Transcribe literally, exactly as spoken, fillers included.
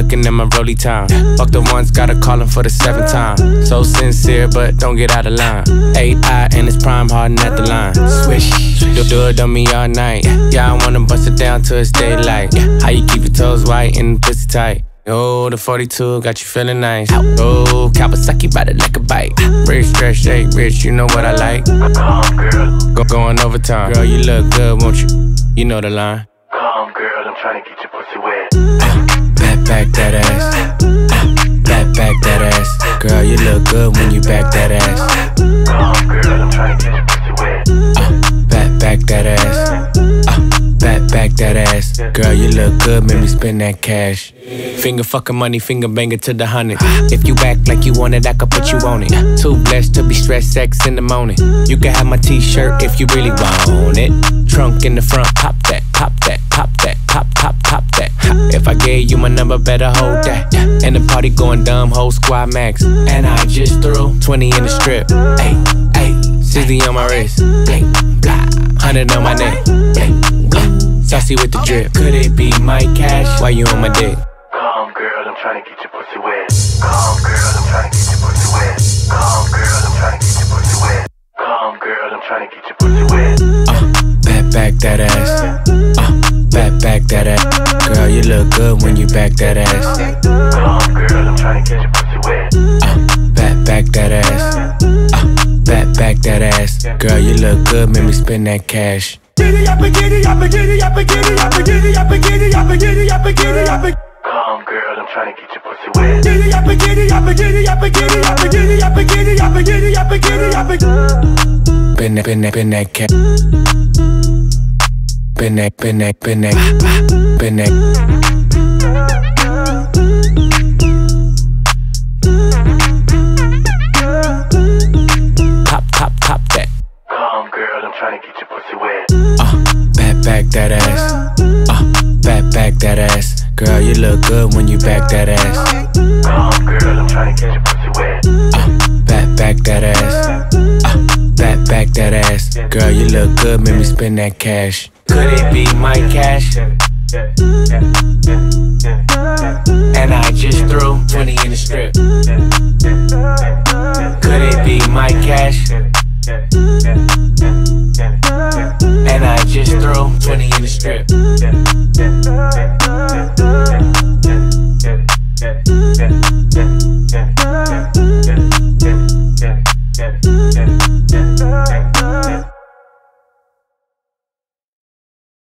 looking at my rollie time. Fuck the ones, gotta call him for the seventh time. So sincere, but don't get out of line. A I and it's prime harden at the line. Swish, you'll do it on me all night. Yeah, I wanna bust it down till it's daylight. How you keep your toes white and the pussy tight? Oh, the forty-two got you feeling nice. Oh, Kawasaki bite it like a bite. Rich, stretch, shake, rich, you know what I like. Come, girl. Go going overtime. Girl, you look good, won't you? You know the line. Come, girl, I'm trying to get your pussy wet. Back, back that ass. Back, back that ass. Girl, you look good when you back that ass. Come, girl, I'm trying to get your pussy wet. Uh, back, back that ass. Uh, back, back that ass. Girl, you look good, make me spend that cash. Finger fucking money, finger banger to the hundred. If you act like you want it, I could put you on it. Too blessed to be stressed, sex in the morning. You can have my t-shirt if you really want it. Trunk in the front, pop that, pop that, pop that, pop, pop, pop that. If I gave you my number, better hold that. And the party going dumb, whole squad max. And I just threw twenty in the strip. Ay, ay, sixty on my wrist. Bling, blah, hundred on my neck. Uh, saucy with the drip. Could it be my cash? Why you on my dick? Come, girl, I'm trying to get your pussy wet. Come, girl, I'm trying to get your pussy wet. Come, girl, I'm trying to get your pussy wet. Come, girl, I'm trying to get your pussy wet. Uh, back, back that ass. Uh, back, back that ass. Girl, you look good when you back that ass. Come, girl, I'm trying to get your pussy wet. Uh, back, back that ass. Uh, back, back that ass. Girl, you look good, make me spend that cash. Giddy up and giddy up and giddy up and giddy up and giddy up and giddy up and giddy up and giddy up and Come, girl, I'm trying to get your pussy wet. giddy up and giddy up and giddy up and giddy up and giddy up and giddy up and giddy up and giddy up and Been that, been that, been that cash. Been that, been that, been that, been that. Pop, pop, pop that. Come, girl, I'm trying to get your pussy wet. Uh, back, back that ass. Uh, back, back that ass. Girl, you look good when you back that ass. Come, girl, I'm trying to get your pussy wet. Uh, back, back that ass. Uh, back, back that ass. Girl, you look good, make me spend that cash. Could it be my cash? And I just threw twenty in the strip. Could it be my cash? And I just threw twenty in the strip.